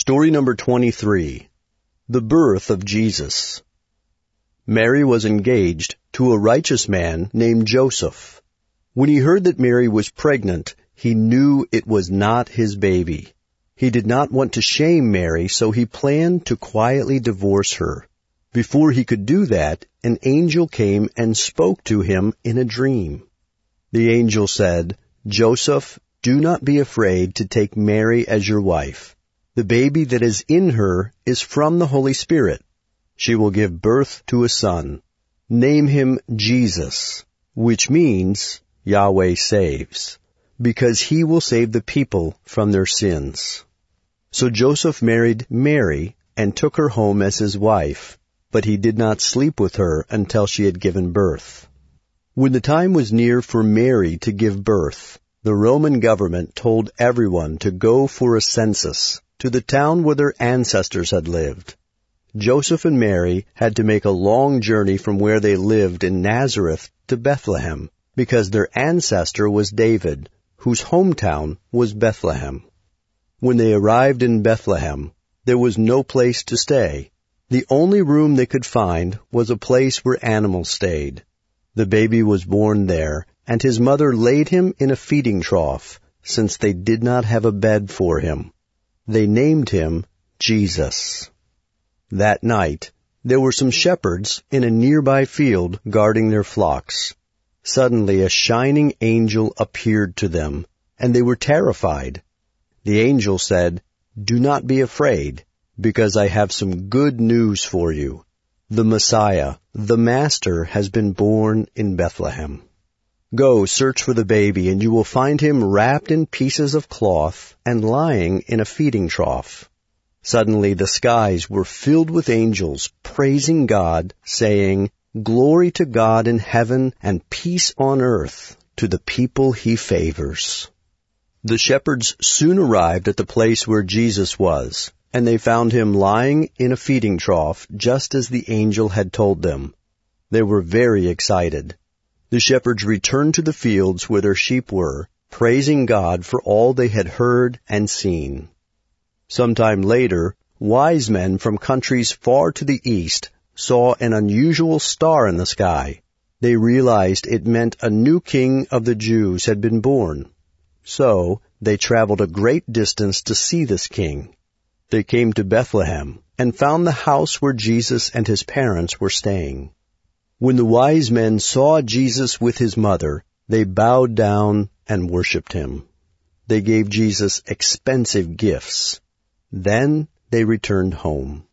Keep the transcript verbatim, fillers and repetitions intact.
Story number twenty-three. The Birth of Jesus. Mary was engaged to a righteous man named Joseph. When he heard that Mary was pregnant, he knew it was not his baby. He did not want to shame Mary, so he planned to quietly divorce her. Before he could do that, an angel came and spoke to him in a dream. The angel said, "Joseph, do not be afraid to take Mary as your wife. The baby that is in her is from the Holy Spirit. She will give birth to a son. Name him Jesus, which means Yahweh saves, because he will save the people from their sins." So Joseph married Mary and took her home as his wife, but he did not sleep with her until she had given birth. When the time was near for Mary to give birth, the Roman government told everyone to go for a census to the town where their ancestors had lived. Joseph and Mary had to make a long journey from where they lived in Nazareth to Bethlehem, because their ancestor was David, whose hometown was Bethlehem. When they arrived in Bethlehem, there was no place to stay. The only room they could find was a place where animals stayed. The baby was born there, and his mother laid him in a feeding trough, since they did not have a bed for him. They named him Jesus. That night, there were some shepherds in a nearby field guarding their flocks. Suddenly a shining angel appeared to them, and they were terrified. The angel said, "Do not be afraid, because I have some good news for you. The Messiah, the Master, has been born in Bethlehem. Go, search for the baby, and you will find him wrapped in pieces of cloth and lying in a feeding trough." Suddenly the skies were filled with angels praising God, saying, "Glory to God in heaven and peace on earth to the people he favors." The shepherds soon arrived at the place where Jesus was, and they found him lying in a feeding trough just as the angel had told them. They were very excited. The shepherds returned to the fields where their sheep were, praising God for all they had heard and seen. Sometime later, wise men from countries far to the east saw an unusual star in the sky. They realized it meant a new king of the Jews had been born. So they traveled a great distance to see this king. They came to Bethlehem and found the house where Jesus and his parents were staying. When the wise men saw Jesus with his mother, they bowed down and worshipped him. They gave Jesus expensive gifts. Then they returned home.